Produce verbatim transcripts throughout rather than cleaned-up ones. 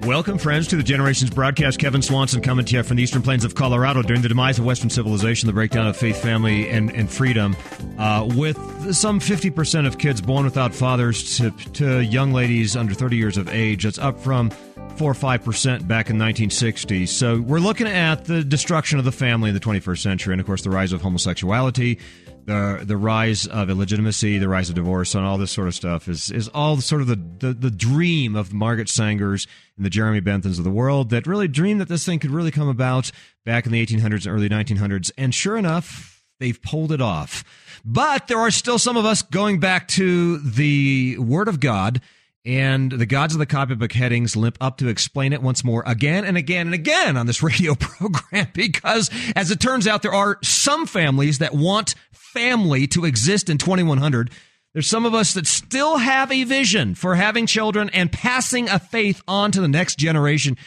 Welcome, friends, to the Generations broadcast. Kevin Swanson coming to you from the eastern plains of Colorado during the demise of Western civilization, the breakdown of faith, family, and, and freedom, uh, with some fifty percent of kids born without fathers to, to young ladies under thirty years of age. That's up from four or five percent back in nineteen sixty. So we're looking at the destruction of the family in the twenty-first century, and, of course, the rise of homosexuality, the the rise of illegitimacy, the rise of divorce, and all this sort of stuff is is all sort of the, the, the dream of Margaret Sangers and the Jeremy Benthams of the world that really dreamed that this thing could really come about back in the eighteen hundreds and early nineteen hundreds. And sure enough, they've pulled it off. But there are still some of us going back to the Word of God, and the gods of the copybook headings limp up to explain it once more again and again and again on this radio program because, as it turns out, there are some families that want family to exist in twenty-one hundred. There's some of us that still have a vision for having children and passing a faith on to the next generation.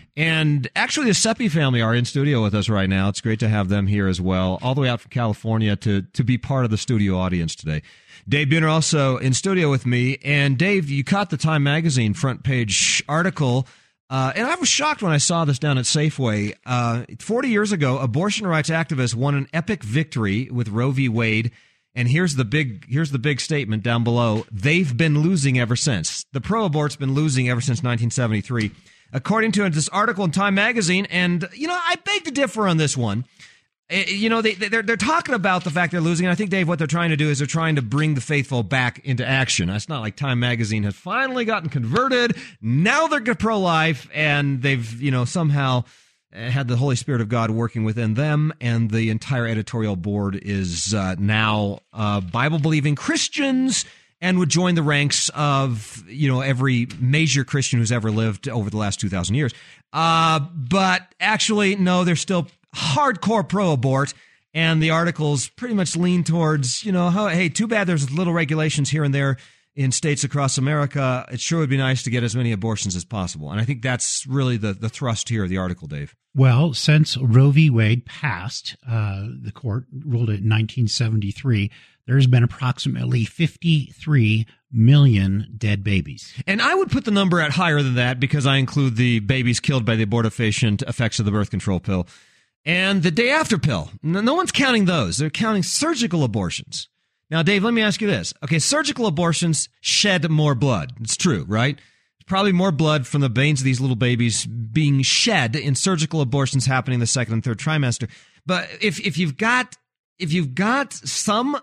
And actually, the Seppi family are in studio with us right now. It's great to have them here as well, all the way out from California to, to be part of the studio audience today. Dave Buhner also in studio with me. And Dave, you caught the Time Magazine front page article. Uh, and I was shocked when I saw this down at Safeway. Uh, forty years ago, abortion rights activists won an epic victory with Roe v. Wade. And here's the big here's the big statement down below. They've been losing ever since. The pro-abort's been losing ever since nineteen seventy-three, according to this article in Time Magazine. And, you know, I beg to differ on this one. You know, they, they're, they're talking about the fact they're losing. And I think, Dave, what they're trying to do is they're trying to bring the faithful back into action. It's not like Time Magazine has finally gotten converted. Now they're pro-life, and they've, you know, somehow had the Holy Spirit of God working within them, and the entire editorial board is uh, now uh, Bible-believing Christians and would join the ranks of, you know, every major Christian who's ever lived over the last two thousand years. Uh, but actually, no, they're still hardcore pro-abort, and the articles pretty much lean towards, you know, how, hey, too bad there's little regulations here and there in states across America. It sure would be nice to get as many abortions as possible. And I think that's really the, the thrust here of the article, Dave. Well, since Roe v. Wade passed, uh, the court ruled it in nineteen seventy-three, there's been approximately fifty-three million dead babies. And I would put the number at higher than that because I include the babies killed by the abortifacient effects of the birth control pill and the day after pill. No one's counting those. They're counting surgical abortions. Now, Dave, let me ask you this. Okay, surgical abortions shed more blood. It's true, right? Probably more blood from the veins of these little babies being shed in surgical abortions happening in the second and third trimester. But if if you've got if you've got some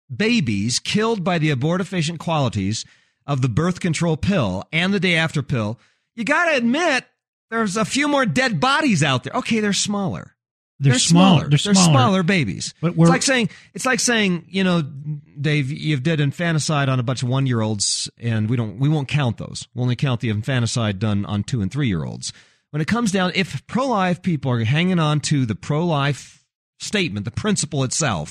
babies killed by the abortifacient qualities of the birth control pill and the day after pill, you got to admit there's a few more dead bodies out there. Okay, they're smaller. They're, they're smaller. smaller. They're smaller. smaller. smaller babies. But it's like saying, it's like saying, you know, Dave, you've did infanticide on a bunch of one-year-olds, and we don't, we won't count those. We'll only count the infanticide done on two and three-year-olds. When it comes down, if pro-life people are hanging on to the pro-life statement, the principle itself,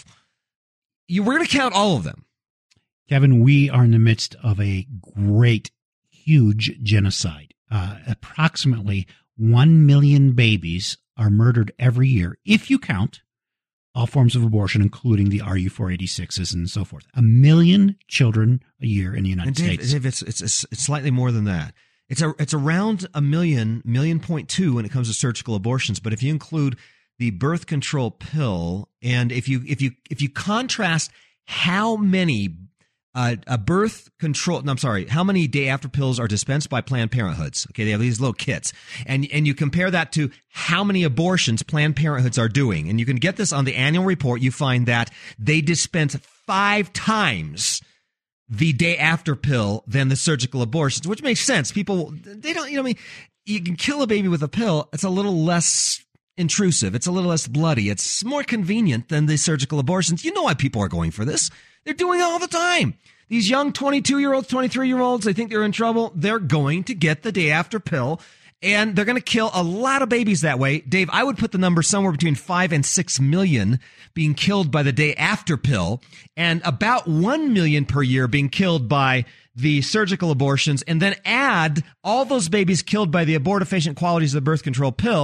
you we're going to count all of them. Kevin, we are in the midst of a great, huge genocide. Uh, approximately one million babies are murdered every year, if you count all forms of abortion, including the R U four eighty-sixes and so forth. A million children a year in the United and Dave, States. Dave, it's, it's, it's slightly more than that. It's a, it's around a million, million point two when it comes to surgical abortions. But if you include the birth control pill, and if you if you if you contrast how many Uh, a birth control, no, I'm sorry, how many day after pills are dispensed by Planned Parenthoods? Okay, they have these little kits. And and you compare that to how many abortions Planned Parenthoods are doing. And you can get this on the annual report. You find that they dispense five times the day after pill than the surgical abortions, which makes sense. People, they don't, you know, I mean, you can kill a baby with a pill. It's a little less intrusive. It's a little less bloody. It's more convenient than the surgical abortions. You know why people are going for this. They're doing it all the time. These young twenty-two-year-olds, twenty-three-year-olds, they think they're in trouble. They're going to get the day after pill, and they're going to kill a lot of babies that way. Dave, I would put the number somewhere between five and six million being killed by the day after pill, and about one million per year being killed by the surgical abortions, and then add all those babies killed by the abortifacient qualities of the birth control pill,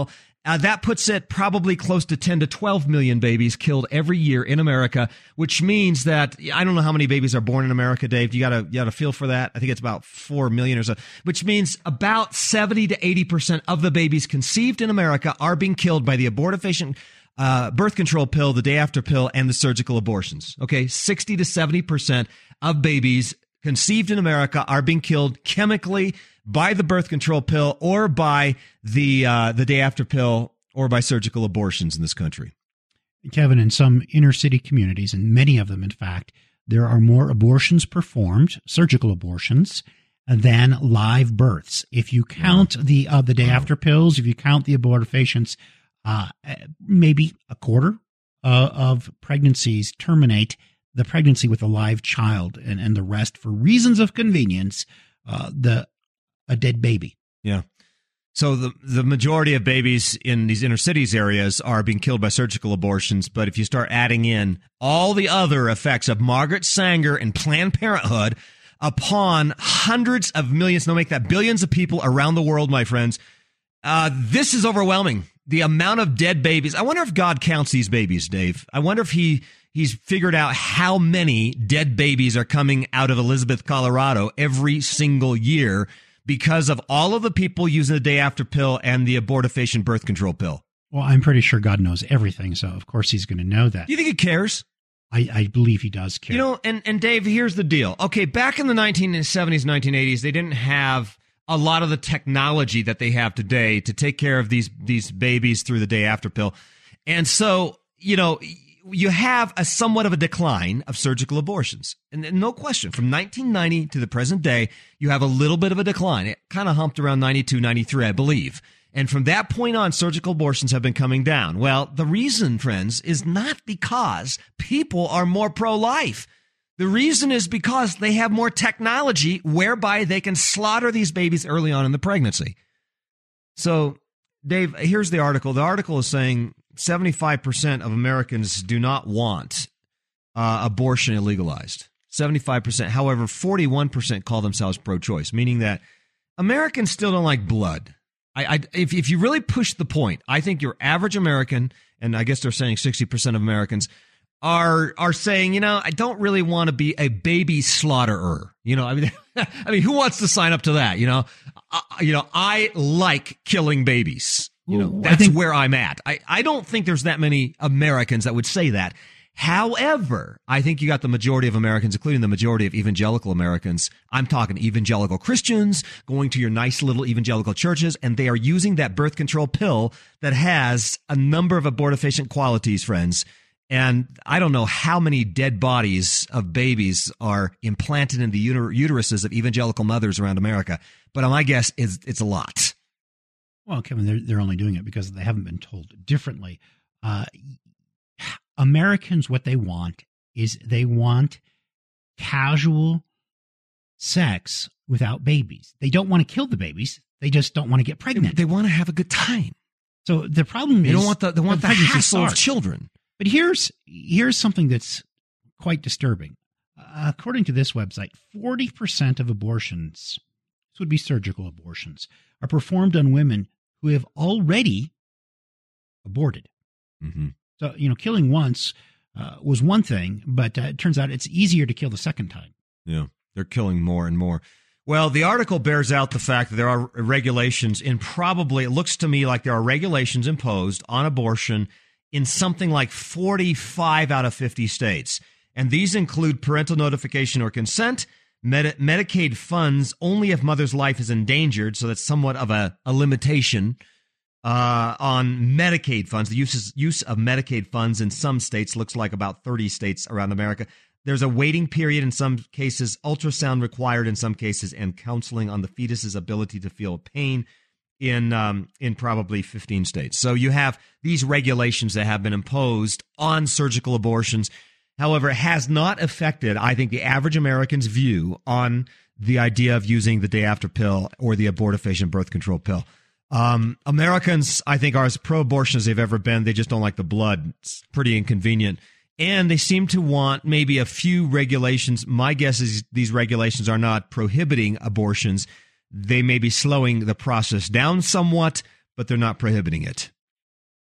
Uh, that puts it probably close to ten to twelve million babies killed every year in America, which means that I don't know how many babies are born in America, Dave. You got to you got to feel for that. I think it's about four million or so, which means about seventy to eighty percent of the babies conceived in America are being killed by the abortifacient uh, birth control pill, the day after pill, and the surgical abortions. Okay, sixty to seventy percent of babies conceived in America are being killed chemically by the birth control pill or by the uh, the day after pill or by surgical abortions in this country. Kevin, in some inner city communities, and many of them, in fact, there are more abortions performed, surgical abortions, than live births. If you count wow. the uh, the day wow. after pills, if you count the abortifacients, uh, maybe a quarter uh, of pregnancies terminate the pregnancy with a live child, and, and the rest, for reasons of convenience, uh, the a dead baby. Yeah. So the the majority of babies in these inner cities areas are being killed by surgical abortions. But if you start adding in all the other effects of Margaret Sanger and Planned Parenthood upon hundreds of millions, no, make that billions of people around the world, my friends, uh, this is overwhelming. The amount of dead babies. I wonder if God counts these babies, Dave. I wonder if he he's figured out how many dead babies are coming out of Elizabeth, Colorado every single year, because of all of the people using the day after pill and the abortifacient birth control pill. Well, I'm pretty sure God knows everything, so of course he's going to know that. Do you think he cares? I, I believe he does care. You know, and, and Dave, here's the deal. Okay, back in the nineteen seventies, nineteen eighties, they didn't have a lot of the technology that they have today to take care of these, these babies through the day after pill. And so, you know, you have a somewhat of a decline of surgical abortions. And, and no question, from nineteen ninety to the present day, you have a little bit of a decline. It kind of humped around ninety-two, ninety-three, I believe. And from that point on, surgical abortions have been coming down. Well, the reason, friends, is not because people are more pro-life. The reason is because they have more technology whereby they can slaughter these babies early on in the pregnancy. So, Dave, here's the article. The article is saying seventy-five percent of Americans do not want uh, abortion illegalized. seventy-five percent. However, forty-one percent call themselves pro-choice, meaning that Americans still don't like blood. I, I, if, if you really push the point, I think your average American, and I guess they're saying sixty percent of Americans, are are saying, you know, I don't really want to be a baby slaughterer. You know, I mean, I mean, who wants to sign up to that? You know, I, you know, I like killing babies. You know, that's think, where I'm at. I, I don't think there's that many Americans that would say that. However, I think you got the majority of Americans, including the majority of evangelical Americans. I'm talking evangelical Christians going to your nice little evangelical churches, and they are using that birth control pill that has a number of abortifacient qualities, friends. And I don't know how many dead bodies of babies are implanted in the uter- uteruses of evangelical mothers around America, but my guess is it's a lot. Well, Kevin, they're, they're only doing it because they haven't been told differently. Uh, Americans, what they want is they want casual sex without babies. They don't want to kill the babies. They just don't want to get pregnant. They, they want to have a good time. So the problem they is don't want the, they want the, the hassle of children. But here's here's something that's quite disturbing. Uh, according to this website, forty percent of abortions, this would be surgical abortions, are performed on women who have already aborted. Mm-hmm. So, you know, killing once uh, was one thing, but uh, it turns out it's easier to kill the second time. Yeah, they're killing more and more. Well, the article bears out the fact that there are regulations in probably, it looks to me like there are regulations imposed on abortion in something like forty-five out of fifty states. And these include parental notification or consent, Medi- Medicaid funds only if mother's life is endangered, so that's somewhat of a, a limitation uh, on Medicaid funds. The use, use of Medicaid funds in some states looks like about thirty states around America. There's a waiting period in some cases, ultrasound required in some cases, and counseling on the fetus's ability to feel pain in um, in probably fifteen states. So you have these regulations that have been imposed on surgical abortions. However, it has not affected, I think, the average American's view on the idea of using the day after pill or the abortifacient birth control pill. Um, Americans, I think, are as pro-abortion as they've ever been. They just don't like the blood. It's pretty inconvenient. And they seem to want maybe a few regulations. My guess is these regulations are not prohibiting abortions. They may be slowing the process down somewhat, but they're not prohibiting it.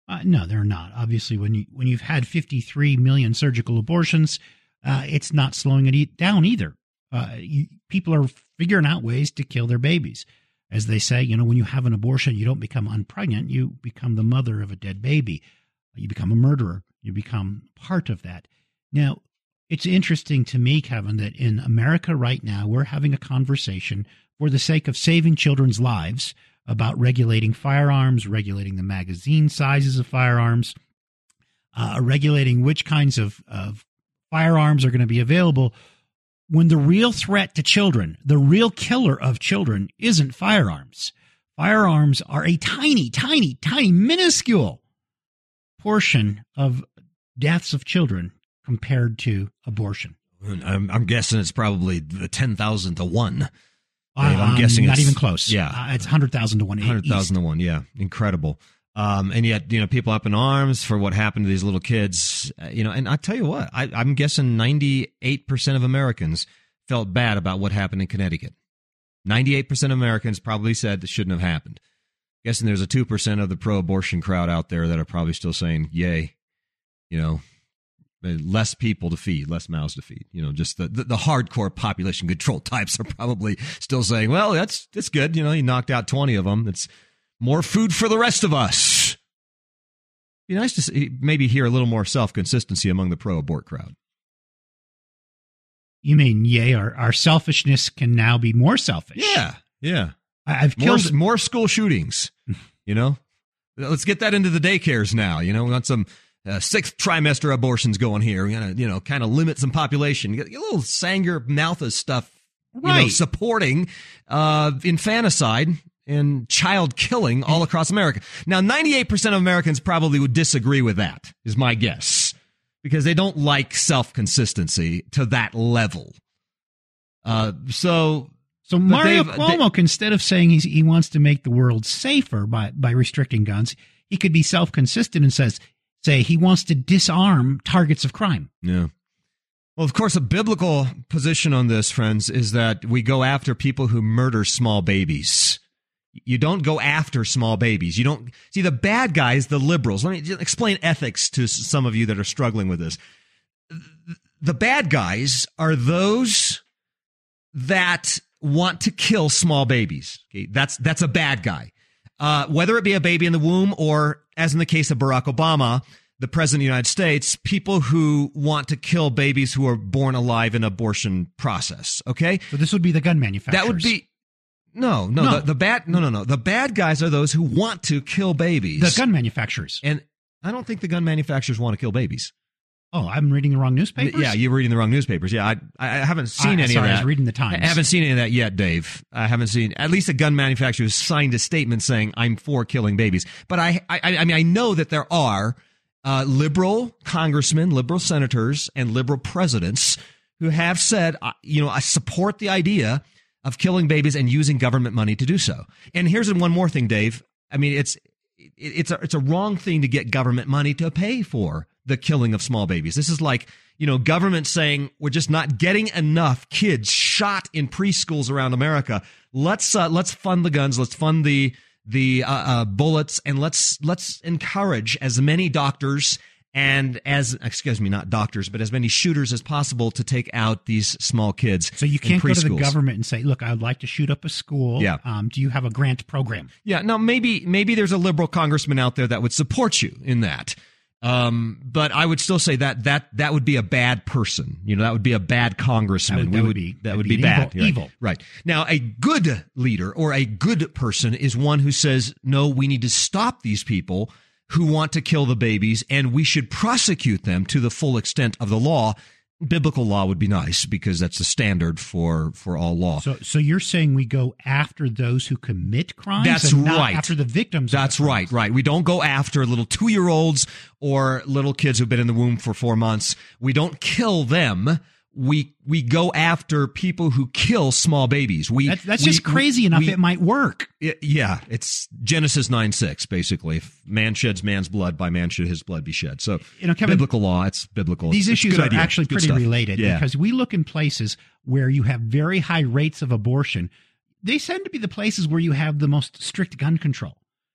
Uh, no, they're not. Obviously, when you when you've had fifty-three million surgical abortions, uh, it's not slowing it e- down either. Uh, you, people are figuring out ways to kill their babies. As they say, you know, when you have an abortion, you don't become unpregnant. You become the mother of a dead baby. You become a murderer. You become part of that. Now, it's interesting to me, Kevin, that in America right now, we're having a conversation for the sake of saving children's lives about regulating firearms, regulating the magazine sizes of firearms, uh, regulating which kinds of, of firearms are going to be available, when the real threat to children, the real killer of children, isn't firearms. Firearms are a tiny, tiny, tiny, minuscule portion of deaths of children compared to abortion. I'm, I'm guessing it's probably ten thousand to one. I'm, I'm guessing not it's, even close. Yeah, uh, it's one hundred thousand to one. one hundred thousand to one. Yeah, incredible. Um, and yet, you know, people up in arms for what happened to these little kids. Uh, you know, and I tell you what, I, I'm guessing ninety-eight percent of Americans felt bad about what happened in Connecticut. ninety-eight percent of Americans probably said this shouldn't have happened. Guessing there's a two percent of the pro-abortion crowd out there that are probably still saying, "Yay," you know. Less people to feed, less mouths to feed. You know, just the, the, the hardcore population control types are probably still saying, well, that's that's good. You know, you knocked out twenty of them. It's more food for the rest of us. Be nice to see, maybe hear a little more self-consistency among the pro-abort crowd. You mean, yay, our, our selfishness can now be more selfish. Yeah, yeah. I, I've killed more, more school shootings, you know. Let's get that into the daycares now. You know, we want some Uh, sixth trimester abortions going here. We're going to, you know, kind of limit some population. Get, get a little Sanger Malthus stuff, you right. know, supporting uh, infanticide and child killing all across America. Now, ninety-eight percent of Americans probably would disagree with that, is my guess, because they don't like self-consistency to that level. Uh, so... So Mario Cuomo, they, instead of saying he's, he wants to make the world safer by, by restricting guns, he could be self-consistent and says... say he wants to disarm targets of crime. Yeah. Well, of course, a biblical position on this, friends, is that we go after people who murder small babies. You don't go after small babies. You don't see the bad guys, the liberals. Let me just explain ethics to some of you that are struggling with this. The bad guys are those that want to kill small babies. Okay, that's that's a bad guy. Uh, whether it be a baby in the womb or, as in the case of Barack Obama, the president of the United States, people who want to kill babies who are born alive in abortion process. Okay? So this would be the gun manufacturers. That would be, no, no, No. The, the bad, no, no, no. The bad guys are those who want to kill babies. The gun manufacturers. And I don't think the gun manufacturers want to kill babies. Oh, I'm reading the wrong newspapers? Yeah, you're reading the wrong newspapers. Yeah, I I haven't seen I, any sorry, of that. I was reading the Times. I haven't seen any of that yet, Dave. I haven't seen at least a gun manufacturer who's signed a statement saying I'm for killing babies. But I I, I mean I know that there are uh, liberal congressmen, liberal senators, and liberal presidents who have said, uh, you know, I support the idea of killing babies and using government money to do so. And here's one more thing, Dave. I mean, it's it's a, it's a wrong thing to get government money to pay for the killing of small babies. This is like, you know, government saying we're just not getting enough kids shot in preschools around America. Let's uh, let's fund the guns. Let's fund the the uh, uh, bullets, and let's let's encourage as many doctors and as excuse me, not doctors, but as many shooters as possible to take out these small kids. So you can't go to the government and say, "Look, I'd like to shoot up a school. Yeah. Um, do you have a grant program?" Yeah. Now maybe maybe there's a liberal congressman out there that would support you in that. Um, but I would still say that that that would be a bad person. You know, that would be a bad congressman. That would, that we would be that would be, be bad. Evil, right. evil. Right. Now, a good leader or a good person is one who says, no, we need to stop these people who want to kill the babies, and we should prosecute them to the full extent of the law. Biblical law would be nice because that's the standard for, for all law. So, so you're saying we go after those who commit crimes? That's and not right. After the victims. That's of the right. Right. We don't go after little two-year-olds or little kids who've been in the womb for four months. We don't kill them. We we go after people who kill small babies. We That's, that's we, just crazy we, enough. We, it might work. It, yeah, it's Genesis nine six basically. If man sheds man's blood, by man should his blood be shed. So you know, Kevin, biblical law. It's biblical. These it's issues are idea. actually Good pretty stuff. related Yeah. because we look in places where you have very high rates of abortion. They tend to be the places where you have the most strict gun control,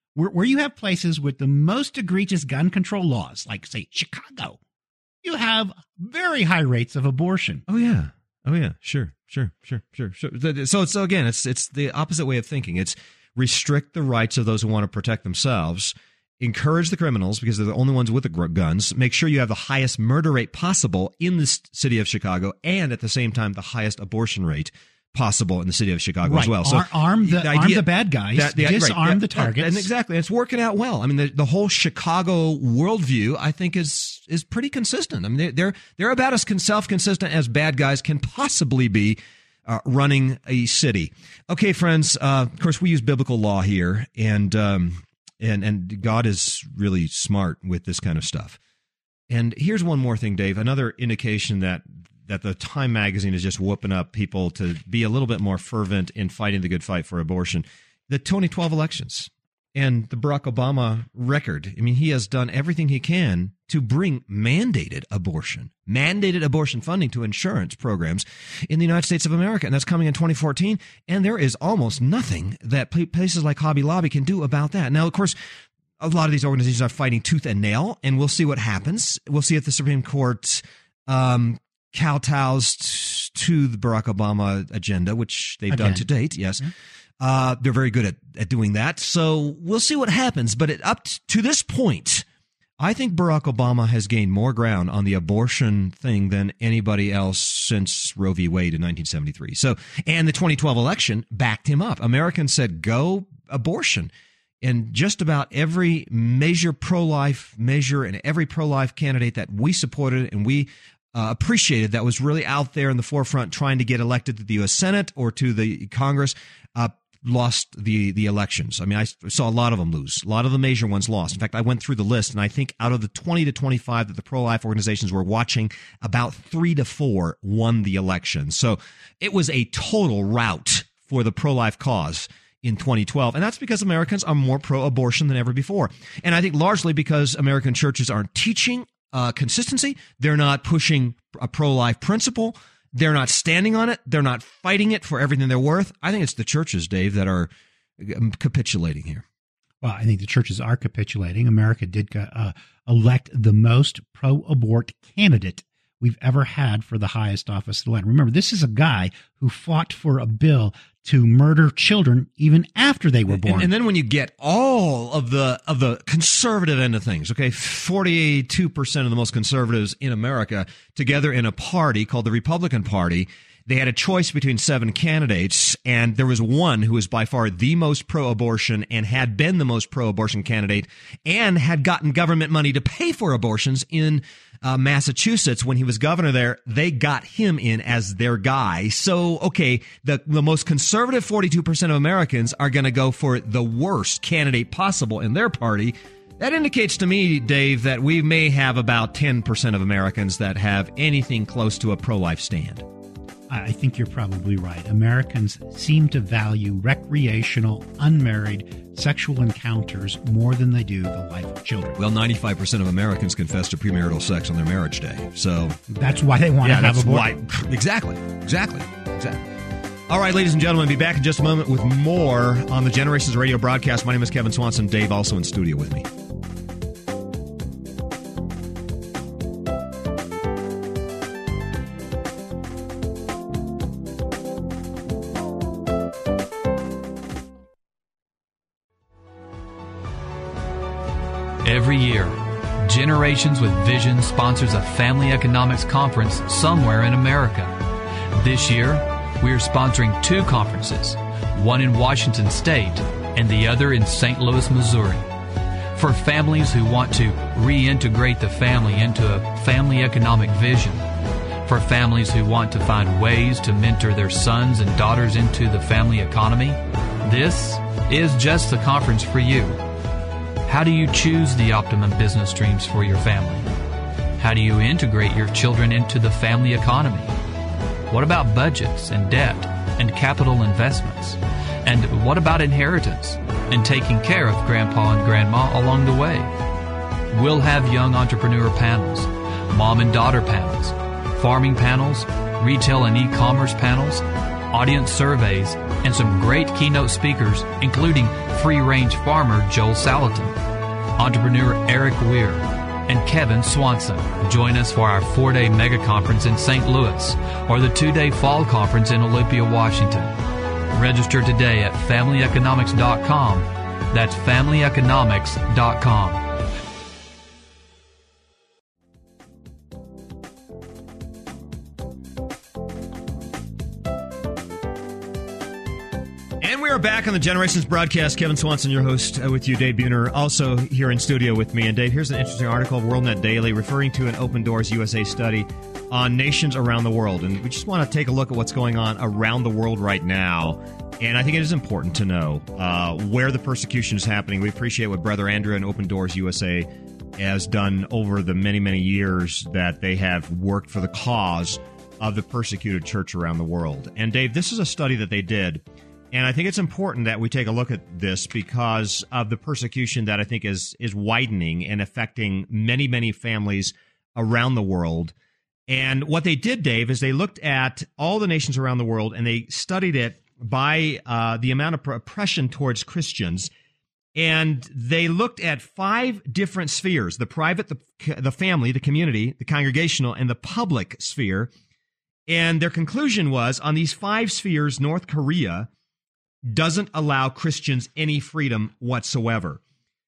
where, where you have places with the most egregious gun control laws, like, say, Chicago, you have very high rates of abortion. Oh, yeah. Oh, yeah. Sure, sure, sure, sure, sure. So, so again, it's it's the opposite way of thinking. It's restrict the rights of those who want to protect themselves, encourage the criminals because they're the only ones with the guns, make sure you have the highest murder rate possible in the city of Chicago, and at the same time, the highest abortion rate possible in the city of Chicago right. as well. So Ar- arm the, the idea, arm the bad guys, that, the, disarm right, yeah, the targets. And exactly. It's working out well. I mean, the, the whole Chicago worldview, I think, is is pretty consistent. I mean, they're they're, they're about as self-consistent as bad guys can possibly be uh, running a city. Okay, friends, uh, of course, we use biblical law here, and um, and and God is really smart with this kind of stuff. And here's one more thing, Dave, another indication that that the Time magazine is just whooping up people to be a little bit more fervent in fighting the good fight for abortion. The twenty twelve elections and the Barack Obama record. I mean, he has done everything he can to bring mandated abortion, mandated abortion funding to insurance programs in the United States of America. And that's coming in twenty fourteen. And there is almost nothing that places like Hobby Lobby can do about that. Now, of course, a lot of these organizations are fighting tooth and nail, and we'll see what happens. We'll see if the Supreme Court um, kowtows to the Barack Obama agenda, which they've Again. done to date. Yes. Mm-hmm. Uh, they're very good at, at doing that. So we'll see what happens. But it, up t- to this point, I think Barack Obama has gained more ground on the abortion thing than anybody else since Roe v. Wade in nineteen seventy-three. So, and the twenty twelve election backed him up. Americans said, go abortion. And just about every major pro-life measure and every pro-life candidate that we supported and we uh, appreciated that was really out there in the forefront trying to get elected to the U S Senate or to the Congress uh, lost the the elections. I mean, I saw a lot of them lose. A lot of the major ones lost. In fact, I went through the list, and I think out of the twenty to twenty-five that the pro-life organizations were watching, about three to four won the election. So it was a total rout for the pro-life cause in twenty twelve. And that's because Americans are more pro-abortion than ever before. And I think largely because American churches aren't teaching uh, consistency. They're not pushing a pro-life principle. They're not standing on it. They're not fighting it for everything they're worth. I think it's the churches, Dave, that are capitulating here. Well, I think the churches are capitulating. America did uh, elect the most pro-abort candidate we've ever had for the highest office of the land. Remember, this is a guy who fought for a bill to murder children even after they were born. And, and then when you get all of the of the conservative end of things, okay, forty-two percent of the most conservatives in America together in a party called the Republican Party, they had a choice between seven candidates, and there was one who was by far the most pro-abortion and had been the most pro-abortion candidate and had gotten government money to pay for abortions in uh, Massachusetts when he was governor there. They got him in as their guy. So, okay, the, the most conservative forty-two percent of Americans are going to go for the worst candidate possible in their party. That indicates to me, Dave, that we may have about ten percent of Americans that have anything close to a pro-life stand. I think you're probably right. Americans seem to value recreational, unmarried sexual encounters more than they do the life of children. Well, ninety-five percent of Americans confess to premarital sex on their marriage day. So that's why they want yeah, to have abortion. Why, exactly, exactly, exactly. All right, ladies and gentlemen, be back in just a moment with more on the Generations Radio broadcast. My name is Kevin Swanson. Dave also in studio with me. Every year, Generations with Vision sponsors a family economics conference somewhere in America. This year, we are sponsoring two conferences, one in Washington State and the other in Saint Louis, Missouri. For families who want to reintegrate the family into a family economic vision, for families who want to find ways to mentor their sons and daughters into the family economy, this is just the conference for you. How do you choose the optimum business streams for your family? How do you integrate your children into the family economy? What about budgets and debt and capital investments? And what about inheritance and taking care of grandpa and grandma along the way? We'll have young entrepreneur panels, mom and daughter panels, farming panels, retail and e-commerce panels, audience surveys, and some great keynote speakers, including free-range farmer Joel Salatin, entrepreneur Eric Weir, and Kevin Swanson. Join us for our four-day mega conference in Saint Louis or the two-day fall conference in Olympia, Washington. Register today at family economics dot com. That's family economics dot com. And we are back on the Generations broadcast. Kevin Swanson, your host, uh, with you, Dave Buhner, also here in studio with me. And Dave, here's an interesting article of WorldNet Daily referring to an Open Doors U S A study on nations around the world. And we just want to take a look at what's going on around the world right now. And I think it is important to know uh, where the persecution is happening. We appreciate what Brother Andrew and Open Doors U S A has done over the many, many years that they have worked for the cause of the persecuted church around the world. And Dave, this is a study that they did. And I think it's important that we take a look at this because of the persecution that I think is is widening and affecting many, many families around the world. And what they did, Dave, is they looked at all the nations around the world and they studied it by uh, the amount of oppression towards Christians. And they looked at five different spheres: the private, the, the family, the community, the congregational, and the public sphere. And their conclusion was, on these five spheres, North Korea doesn't allow Christians any freedom whatsoever.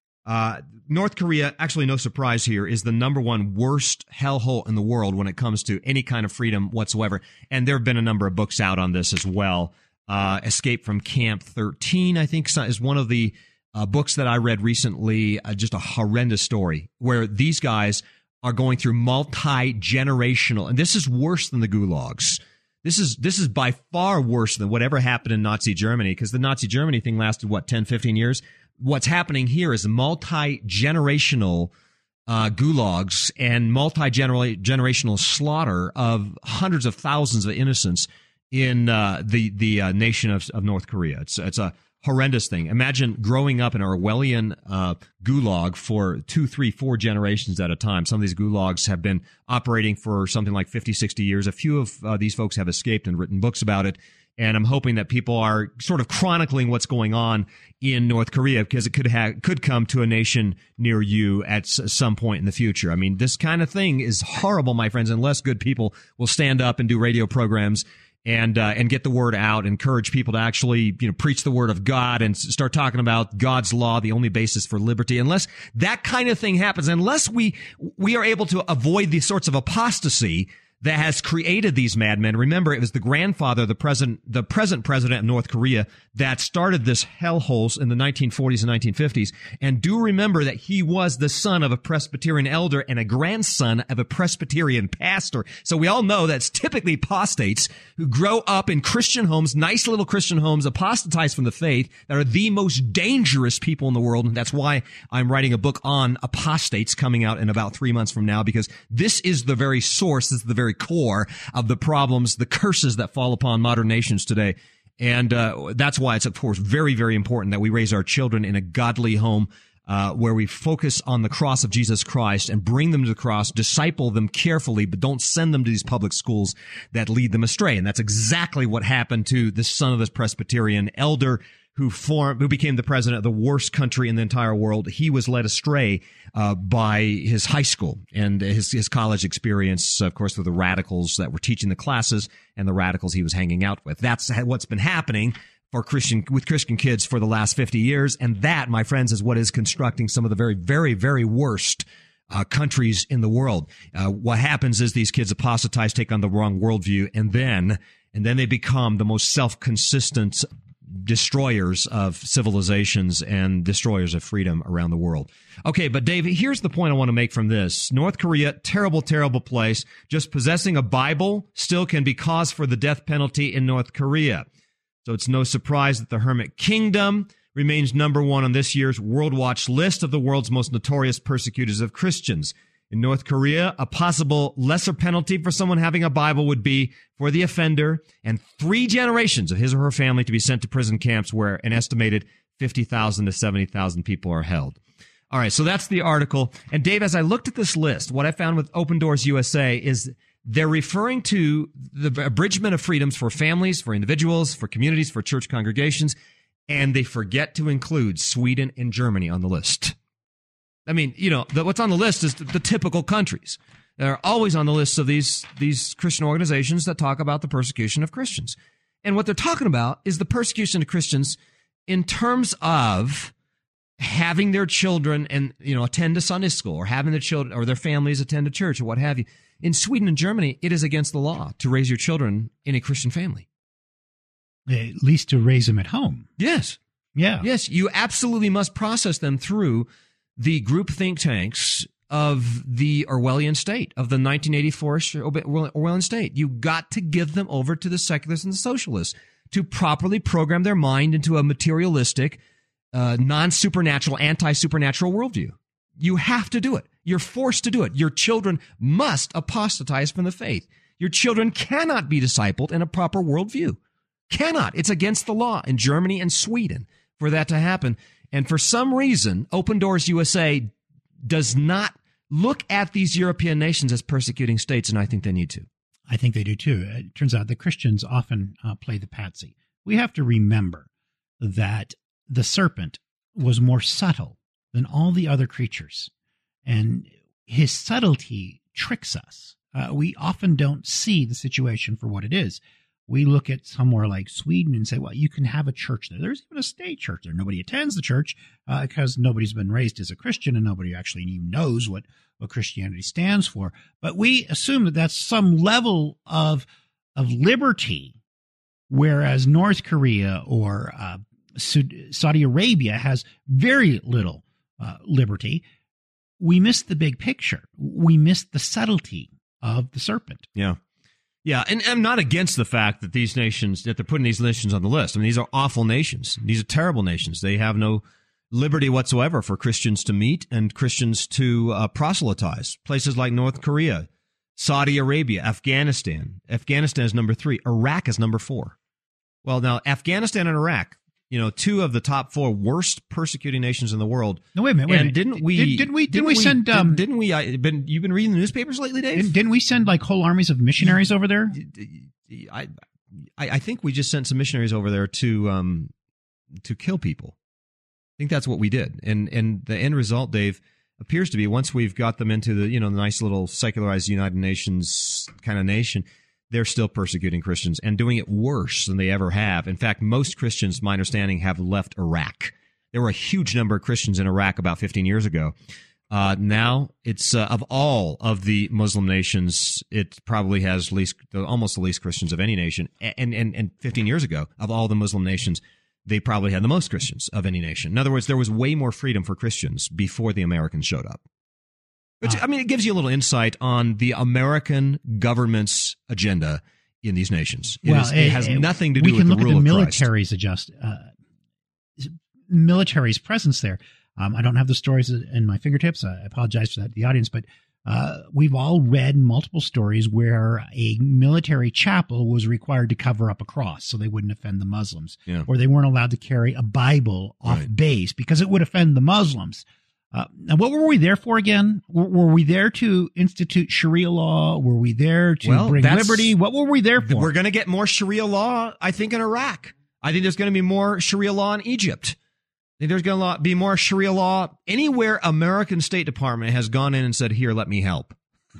Uh, North Korea, actually no surprise here, is the number one worst hellhole in the world when it comes to any kind of freedom whatsoever. And there have been a number of books out on this as well. Uh, Escape from Camp thirteen, I think, is one of the uh, books that I read recently. Uh, just a horrendous story where these guys are going through multi-generational, and this is worse than the gulags. This is this is by far worse than whatever happened in Nazi Germany, because the Nazi Germany thing lasted, what, ten, fifteen years? What's happening here is multi-generational uh, gulags and multi-generational slaughter of hundreds of thousands of innocents in uh, the the uh, nation of, of North Korea. It's it's a horrendous thing. Imagine growing up in an Orwellian uh, gulag for two, three, four generations at a time. Some of these gulags have been operating for something like fifty, sixty years. A few of uh, these folks have escaped and written books about it. And I'm hoping that people are sort of chronicling what's going on in North Korea, because it could ha- could come to a nation near you at s- some point in the future. I mean, this kind of thing is horrible, my friends, unless good people will stand up and do radio programs and uh, and get the word out, encourage people to actually, you know, preach the word of God and start talking about God's law, the only basis for liberty. Unless that kind of thing happens, unless we we are able to avoid these sorts of apostasy that has created these madmen. Remember, it was the grandfather, the present, the present president of North Korea, that started this hellholes in the nineteen forties and nineteen fifties. And do remember that he was the son of a Presbyterian elder and a grandson of a Presbyterian pastor. So we all know that's typically apostates who grow up in Christian homes, nice little Christian homes, apostatize from the faith, that are the most dangerous people in the world. And that's why I'm writing a book on apostates coming out in about three months from now, because this is the very source, this is the very core of the problems, the curses that fall upon modern nations today. And uh, that's why it's, of course, very, very important that we raise our children in a godly home uh, where we focus on the cross of Jesus Christ and bring them to the cross, disciple them carefully, but don't send them to these public schools that lead them astray. And that's exactly what happened to the son of this Presbyterian elder who formed, who became the president of the worst country in the entire world. He was led astray uh, by his high school and his, his college experience, of course, with the radicals that were teaching the classes and the radicals he was hanging out with. That's what's been happening for Christian with Christian kids for the last fifty years. And that, my friends, is what is constructing some of the very, very, very worst Uh, countries in the world. Uh, what happens is these kids apostatize, take on the wrong worldview, and then and then they become the most self-consistent destroyers of civilizations and destroyers of freedom around the world. Okay, but Dave, here's the point I want to make from this. North Korea, terrible, terrible place. Just possessing a Bible still can be cause for the death penalty in North Korea. So it's no surprise that the Hermit Kingdom remains number one on this year's World Watch list of the world's most notorious persecutors of Christians. In North Korea, a possible lesser penalty for someone having a Bible would be for the offender and three generations of his or her family to be sent to prison camps where an estimated fifty thousand to seventy thousand people are held. All right, so that's the article. And Dave, as I looked at this list, what I found with Open Doors U S A is They're referring to the abridgment of freedoms for families, for individuals, for communities, for church congregations, and they forget to include Sweden and Germany on the list. I mean, you know, the, what's on the list is the, the typical countries. They're always on the lists of these, these Christian organizations that talk about the persecution of Christians. And what they're talking about is the persecution of Christians in terms of having their children and, you know, attend a Sunday school, or having their children or their families attend a church, or what have you. In Sweden and Germany, it is against the law to raise your children in a Christian family. At least to raise them at home. Yes. Yeah. Yes, you absolutely must process them through the group think tanks of the Orwellian state, of the nineteen eighty-four Orwellian state. You got to give them over to the secularists and the socialists to properly program their mind into a materialistic, uh, non-supernatural, anti-supernatural worldview. You have to do it. You're forced to do it. Your children must apostatize from the faith. Your children cannot be discipled in a proper worldview. Cannot. It's against the law in Germany and Sweden for that to happen. And for some reason, Open Doors U S A does not look at these European nations as persecuting states, and I think they need to. I think they do too. It turns out the Christians often uh, play the patsy. We have to remember that the serpent was more subtle than all the other creatures, and his subtlety tricks us. Uh, we often don't see the situation for what it is. We look at somewhere like Sweden and say, well, you can have a church there. There's even a state church there. Nobody attends the church uh, because nobody's been raised as a Christian, and nobody actually even knows what, what Christianity stands for. But we assume that that's some level of, of liberty, whereas North Korea or uh, Saudi Arabia has very little uh, liberty. We miss the big picture. We miss the subtlety of the serpent. Yeah. Yeah, and I'm not against the fact that these nations, that they're putting these nations on the list. I mean, these are awful nations. These are terrible nations. They have no liberty whatsoever for Christians to meet and Christians to uh, proselytize. Places like North Korea, Saudi Arabia, Afghanistan. Afghanistan is number three. Iraq is number four. Well, now, Afghanistan and Iraq, you know, two of the top four worst persecuting nations in the world. No, wait a minute. Wait and a minute. didn't we? Did, didn't we? Didn't, didn't we send? Um, didn't, didn't we? I, been you've been reading the newspapers lately, Dave? Didn't, didn't we send like whole armies of missionaries over there? I, I, I think we just sent some missionaries over there to um to kill people. I think that's what we did, and and the end result, Dave, appears to be once we've got them into the you know the nice little secularized United Nations kind of nation, they're still persecuting Christians and doing it worse than they ever have. In fact, most Christians, my understanding, have left Iraq. There were a huge number of Christians in Iraq about fifteen years ago. Uh, now, it's uh, of all of the Muslim nations, it probably has least, almost the least Christians of any nation. And, and, and fifteen years ago, of all the Muslim nations, they probably had the most Christians of any nation. In other words, there was way more freedom for Christians before the Americans showed up. Which, I mean, it gives you a little insight on the American government's agenda in these nations. It, well, is, it, it has nothing to do with the rule of Christ. We can look at the military's adjust, uh, military's presence there. Um, I don't have the stories in my fingertips. I apologize for that to the audience, but uh, we've all read multiple stories where a military chapel was required to cover up a cross so they wouldn't offend the Muslims, yeah. or they weren't allowed to carry a Bible off right. base because it would offend the Muslims. Uh, now, what were we there for again? Were, were we there to institute Sharia law? Were we there to well, bring liberty? What were we there for? We're going to get more Sharia law, I think, in Iraq. I think there's going to be more Sharia law in Egypt. I think there's going to be more Sharia law anywhere American State Department has gone in and said, here, let me help.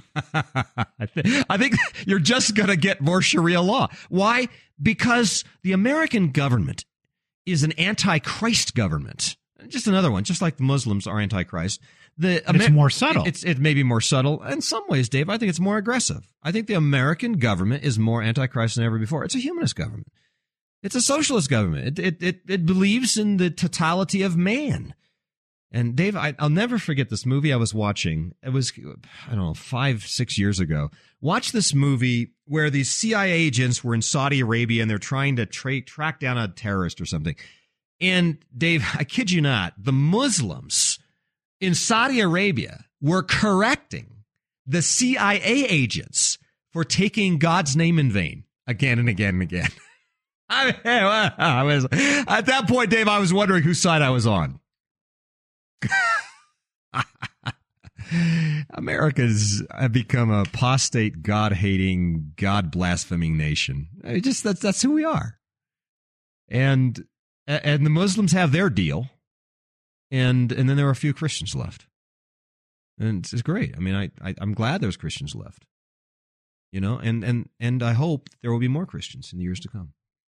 I, th- I think you're just going to get more Sharia law. Why? Because the American government is an anti-Christ government. Just another one, just like the Muslims are anti-Christ. The Amer- it's more subtle. It's it may be more subtle. In some ways, Dave, I think it's more aggressive. I think the American government is more anti-Christ than ever before. It's a humanist government. It's a socialist government. It it it, it believes in the totality of man. And Dave, I, I'll never forget this movie I was watching. It was, I don't know, five, six years ago. Watch this movie where these C I A agents were in Saudi Arabia and they're trying to tra- track down a terrorist or something. And Dave, I kid you not, the Muslims in Saudi Arabia were correcting the C I A agents for taking God's name in vain again and again and again. I, mean, I was at that point, Dave, I was wondering whose side I was on. America's become a apostate, God-hating, God-blaspheming nation. I just that's that's who we are. And and the Muslims have their deal, and and then there are a few Christians left. And it's great. I mean, I, I I'm glad there's Christians left. You know, and and and I hope there will be more Christians in the years to come.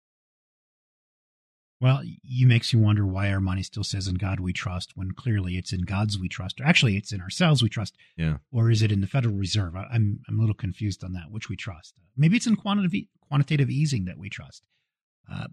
Well, it makes you wonder why our money still says in God we trust when clearly it's in God's we trust. Or actually, it's in ourselves we trust. Yeah. Or is it in the Federal Reserve? I'm I'm a little confused on that, which we trust. Maybe it's in quantitative, quantitative easing that we trust. Uh,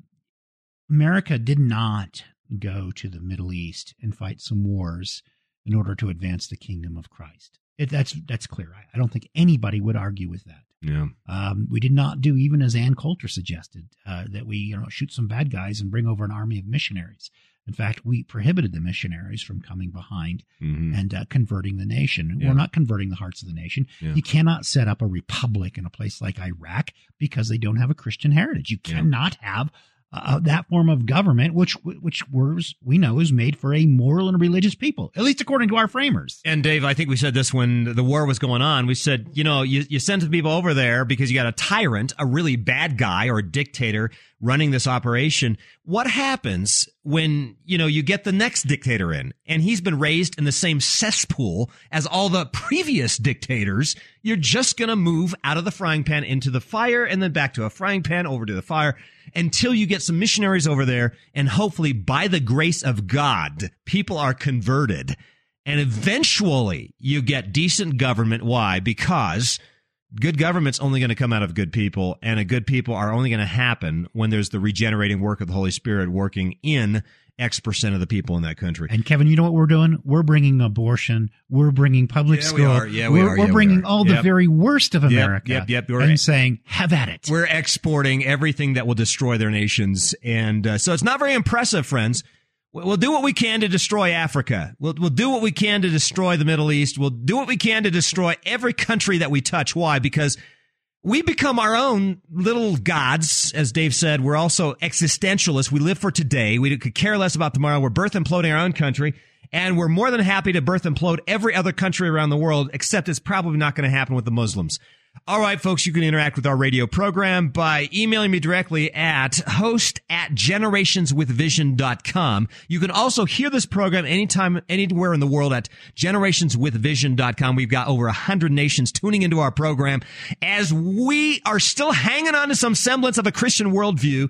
America did not go to the Middle East and fight some wars in order to advance the kingdom of Christ. It, that's that's clear. I, I don't think anybody would argue with that. Yeah. Um, we did not do, even as Ann Coulter suggested, uh, that we you know shoot some bad guys and bring over an army of missionaries. In fact, we prohibited the missionaries from coming behind mm-hmm. and uh, converting the nation. Yeah. We're not converting the hearts of the nation. Yeah. You cannot set up a republic in a place like Iraq because they don't have a Christian heritage. You cannot yeah. have Uh, that form of government, which which was, we know is made for a moral and religious people, at least according to our framers. And Dave, I think we said this when the war was going on. We said, you know, you, you send people over there because you got a tyrant, a really bad guy or a dictator running this operation. What happens when, you know, you get the next dictator in and he's been raised in the same cesspool as all the previous dictators? You're just going to move out of the frying pan into the fire and then back to a frying pan over to the fire until you get some missionaries over there. And hopefully by the grace of God, people are converted and eventually you get decent government. Why? Because good government's only going to come out of good people, and a good people are only going to happen when there's the regenerating work of the Holy Spirit working in X percent of the people in that country. And Kevin, you know what we're doing? We're bringing abortion. We're bringing public yeah, school. We are. Yeah, we we're, are. We're yeah, bringing we are. all yep. the very worst of America. Yep, yep, yep. And saying, have at it. We're exporting everything that will destroy their nations. And uh, so it's not very impressive, friends. We'll do what we can to destroy Africa. We'll, we'll do what we can to destroy the Middle East. We'll do what we can to destroy every country that we touch. Why? Because we become our own little gods. As Dave said, we're also existentialists. We live for today. We could care less about tomorrow. We're birth imploding our own country, and we're more than happy to birth implode every other country around the world, except it's probably not going to happen with the Muslims. All right, folks, you can interact with our radio program by emailing me directly at host at generations with vision dot com. You can also hear this program anytime, anywhere in the world at generations with vision dot com. We've got over one hundred nations tuning into our program as we are still hanging on to some semblance of a Christian worldview.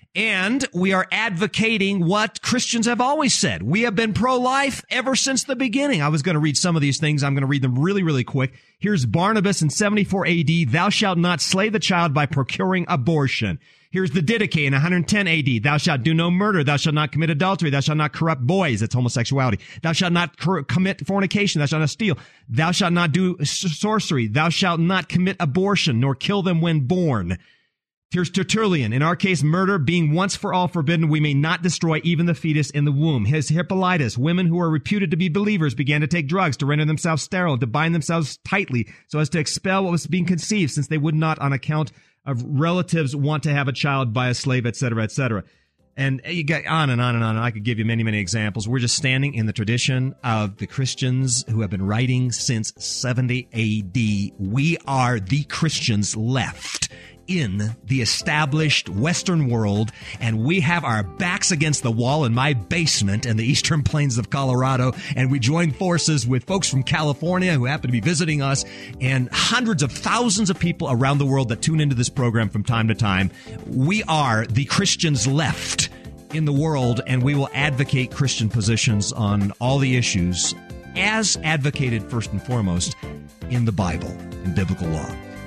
And we are advocating what Christians have always said. We have been pro-life ever since the beginning. I was going to read some of these things. I'm going to read them really, really quick. Here's Barnabas in seventy-four A D. Thou shalt not slay the child by procuring abortion. Here's the Didache in one ten A D. Thou shalt do no murder. Thou shalt not commit adultery. Thou shalt not corrupt boys. That's homosexuality. Thou shalt not cor- commit fornication. Thou shalt not steal. Thou shalt not do s- sorcery. Thou shalt not commit abortion, nor kill them when born. Here's Tertullian. In our case, murder being once for all forbidden, we may not destroy even the fetus in the womb. His Hippolytus. Women who are reputed to be believers began to take drugs to render themselves sterile, to bind themselves tightly so as to expel what was being conceived, since they would not, on account of relatives, want to have a child by a slave, et cetera, et cetera. And you got on and on and on. And I could give you many, many examples. We're just standing in the tradition of the Christians who have been writing since seventy A D. We are the Christians left in the established Western world, and we have our backs against the wall in my basement in the Eastern Plains of Colorado, and we join forces with folks from California who happen to be visiting us, and hundreds of thousands of people around the world that tune into this program from time to time. We are the Christians left in the world, and we will advocate Christian positions on all the issues as advocated first and foremost in the Bible, in biblical law.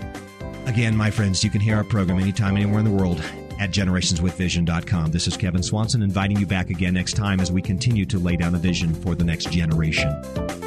Again, my friends, you can hear our program anytime, anywhere in the world at generations with vision dot com. This is Kevin Swanson inviting you back again next time as we continue to lay down a vision for the next generation.